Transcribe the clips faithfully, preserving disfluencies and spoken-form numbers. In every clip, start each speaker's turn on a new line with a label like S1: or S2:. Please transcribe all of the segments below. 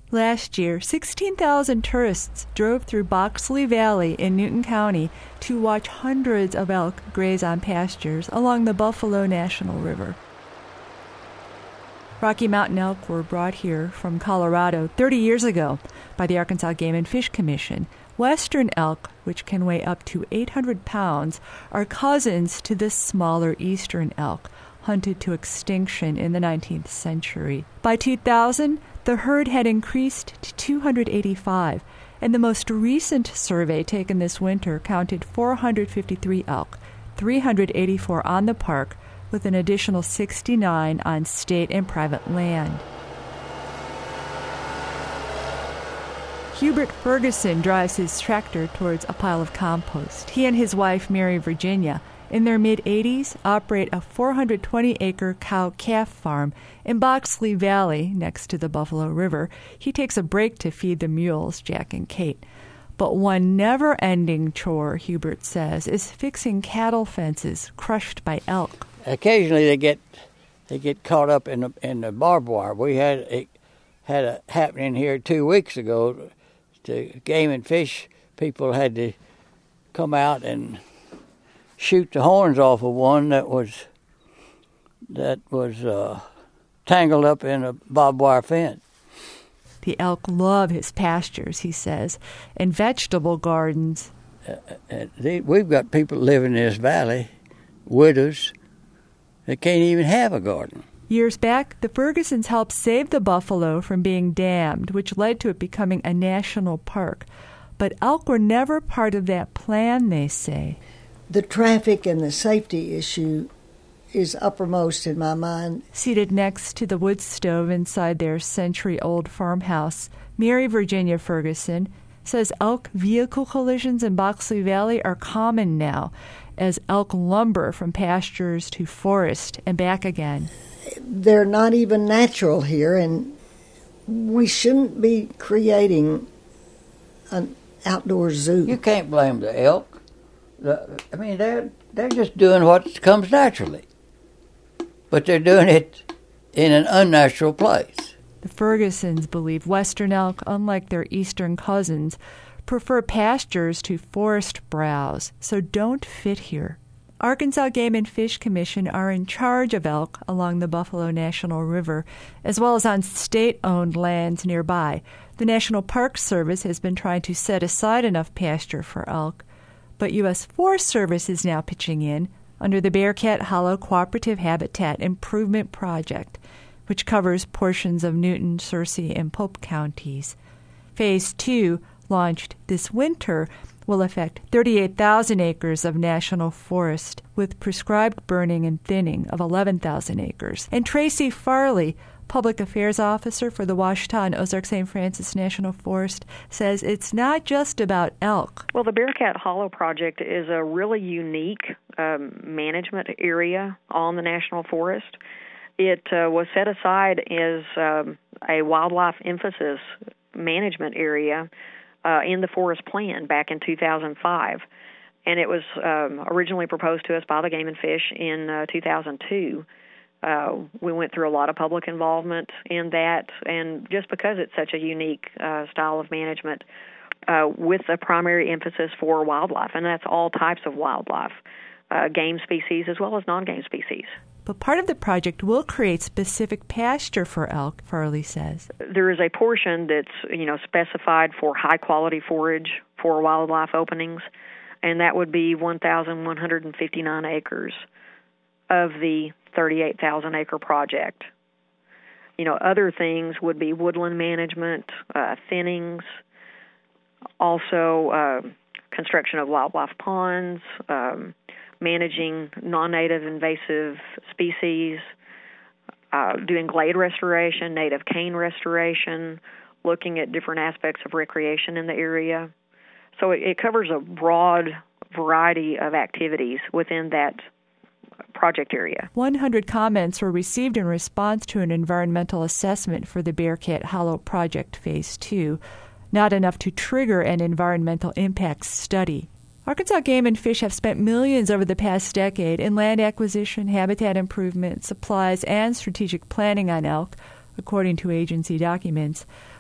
S1: Last year, sixteen thousand tourists drove through Boxley Valley in Newton County to watch hundreds of elk graze on pastures along the Buffalo National River. Rocky Mountain elk were brought here from Colorado thirty years ago by the Arkansas Game and Fish Commission. Western elk, which can weigh up to eight hundred pounds, are cousins to this smaller eastern elk, hunted to extinction in the nineteenth century. By two thousand, the herd had increased to two hundred eighty-five, and the most recent survey taken this winter counted four hundred fifty-three elk, three hundred eighty-four on the park, with an additional sixty-nine on state and private land. Hubert Ferguson drives his tractor towards a pile of compost. He and his wife, Mary Virginia, in their mid-eighties, operate a four hundred twenty acre cow-calf farm in Boxley Valley next to the Buffalo River. He takes a break to feed the mules, Jack and Kate. But one never-ending chore, Hubert says, is fixing cattle fences crushed by elk.
S2: Occasionally they get they get caught up in the, in the barbed wire. We had it had a happening here two weeks ago. The Game and Fish people had to come out and shoot the horns off of one that was that was uh, tangled up in a barbed wire fence.
S1: The elk love his pastures, he says, and vegetable gardens.
S2: Uh, uh, they, we've got people living in this valley, widows, that can't even have a garden.
S1: Years back, the Fergusons helped save the buffalo from being dammed, which led to it becoming a national park. But elk were never part of that plan, they say.
S3: The traffic and the safety issue is uppermost in my mind.
S1: Seated next to the wood stove inside their century-old farmhouse, Mary Virginia Ferguson says elk vehicle collisions in Boxley Valley are common now, as elk lumber from pastures to forest and back again.
S3: They're not even natural here, and we shouldn't be creating an outdoor zoo.
S2: You can't blame the elk. The, I mean, they're, they're just doing what comes naturally. But they're doing it in an unnatural place.
S1: The Fergusons believe western elk, unlike their eastern cousins, prefer pastures to forest browse, so don't fit here. Arkansas Game and Fish Commission are in charge of elk along the Buffalo National River, as well as on state-owned lands nearby. The National Park Service has been trying to set aside enough pasture for elk, but U S Forest Service is now pitching in under the Bearcat Hollow Cooperative Habitat Improvement Project, which covers portions of Newton, Searcy, and Pope counties. Phase two, launched this winter, will affect thirty-eight thousand acres of national forest with prescribed burning and thinning of eleven thousand acres. And Tracy Farley, Public Affairs Officer for the Ouachita and Ozark-Saint Francis National Forest, says it's not just about elk.
S4: Well, the Bearcat Hollow Project is a really unique um, management area on the National Forest. It uh, was set aside as um, a wildlife emphasis management area Uh, in the forest plan back in two thousand five. And it was um, originally proposed to us by the Game and Fish in uh, two thousand two. Uh, we went through a lot of public involvement in that, and just because it's such a unique uh, style of management uh, with a primary emphasis for wildlife, and that's all types of wildlife, uh, game species as well as non-game species.
S1: But part of the project will create specific pasture for elk, Farley says.
S4: There is a portion that's, you know, specified for high-quality forage for wildlife openings, and that would be one thousand one hundred fifty-nine acres of the thirty-eight thousand acre project. You know, other things would be woodland management, uh, thinnings, also uh, construction of wildlife ponds, um, managing non-native invasive species, uh, doing glade restoration, native cane restoration, looking at different aspects of recreation in the area. So it, it covers a broad variety of activities within that project area.
S1: one hundred comments were received in response to an environmental assessment for the Bearcat Hollow Project Phase two, not enough to trigger an environmental impact study. Arkansas Game and Fish have spent millions over the past decade in land acquisition, habitat improvement, supplies, and strategic planning on elk, according to agency documents.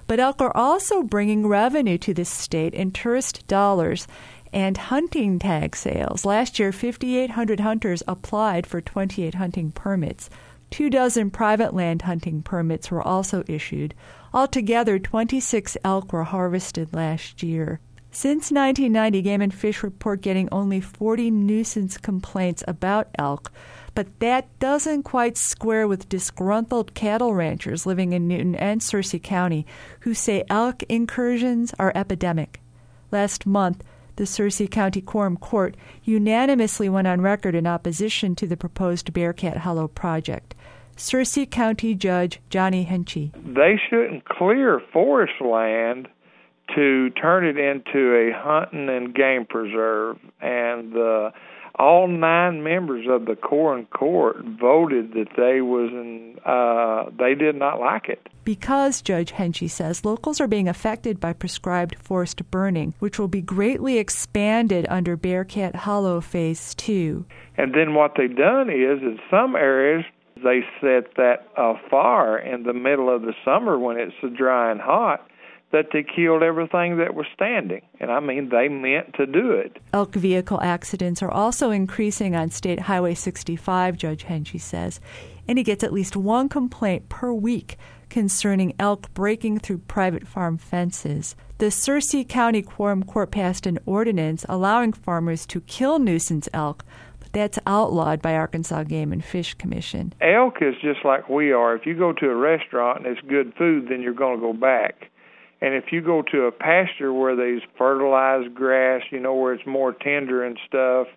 S1: But elk are also bringing revenue to this state in tourist dollars and hunting tag sales. Last year, five thousand eight hundred hunters applied for twenty-eight hunting permits. Two dozen private land hunting permits were also issued. Altogether, twenty-six elk were harvested last year. Since nineteen ninety, Game and Fish report getting only forty nuisance complaints about elk, but that doesn't quite square with disgruntled cattle ranchers living in Newton and Searcy County who say elk incursions are epidemic. Last month, the Searcy County Quorum Court unanimously went on record in opposition to the proposed Bearcat Hollow project. Searcy County Judge Johnny Henchy.
S5: They shouldn't clear forest land to turn it into a hunting and game preserve. And uh, all nine members of the Quorum Court voted that they was in, uh, they did not like it.
S1: Because, Judge Henchy says, locals are being affected by prescribed forest burning, which will be greatly expanded under Bearcat Hollow Phase two.
S5: And then what they've done is, in some areas, they set that uh, fire in the middle of the summer when it's so dry and hot, that they killed everything that was standing. And I mean, they meant to do it.
S1: Elk vehicle accidents are also increasing on State Highway sixty-five, Judge Henchy says, and he gets at least one complaint per week concerning elk breaking through private farm fences. The Searcy County Quorum Court passed an ordinance allowing farmers to kill nuisance elk, but that's outlawed by Arkansas Game and Fish Commission.
S5: Elk is just like we are. If you go to a restaurant and it's good food, then you're going to go back. And if you go to a pasture where there's fertilized grass, you know, where it's more tender and stuff,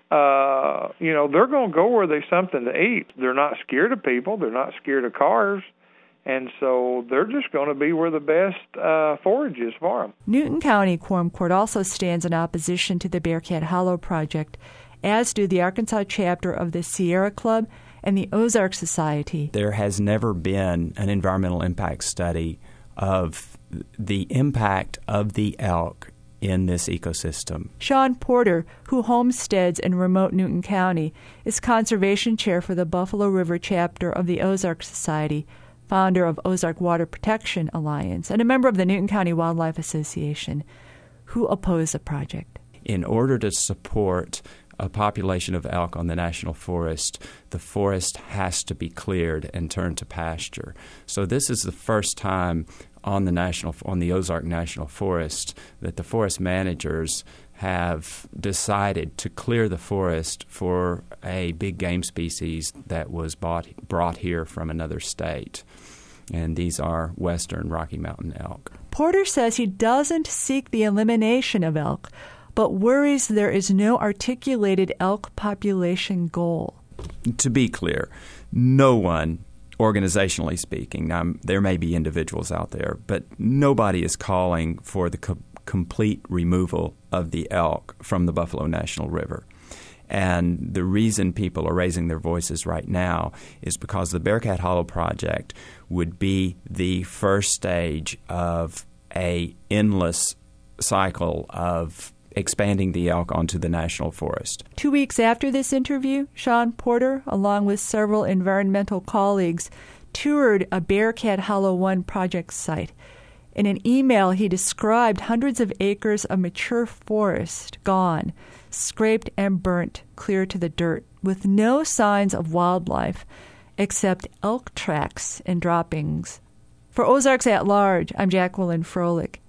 S5: uh, you know, they're going to go where there's something to eat. They're not scared of people. They're not scared of cars. And so they're just going to be where the best uh, forage is for them.
S1: Newton County Quorum Court also stands in opposition to the Bearcat Hollow project, as do the Arkansas chapter of the Sierra Club and the Ozark Society.
S6: There has never been an environmental impact study of the impact of the elk in this ecosystem.
S1: Sean Porter, who homesteads in remote Newton County, is conservation chair for the Buffalo River chapter of the Ozark Society, founder of Ozark Water Protection Alliance, and a member of the Newton County Wildlife Association, who oppose the project.
S6: In order to support a population of elk on the national forest, the forest has to be cleared and turned to pasture. So this is the first time on the national on the Ozark National Forest that the forest managers have decided to clear the forest for a big game species that was bought, brought here from another state. And these are western Rocky Mountain elk.
S1: Porter says he doesn't seek the elimination of elk, but worries there is no articulated elk population goal.
S6: To be clear, no one, organizationally speaking, now there may be individuals out there, but nobody is calling for the co- complete removal of the elk from the Buffalo National River. And the reason people are raising their voices right now is because the Bearcat Hollow project would be the first stage of a endless cycle of expanding the elk onto the national forest.
S1: Two weeks after this interview, Sean Porter, along with several environmental colleagues, toured a Bearcat Hollow one project site. In an email, he described hundreds of acres of mature forest gone, scraped and burnt clear to the dirt, with no signs of wildlife except elk tracks and droppings. For Ozarks at Large, I'm Jacqueline Froelich.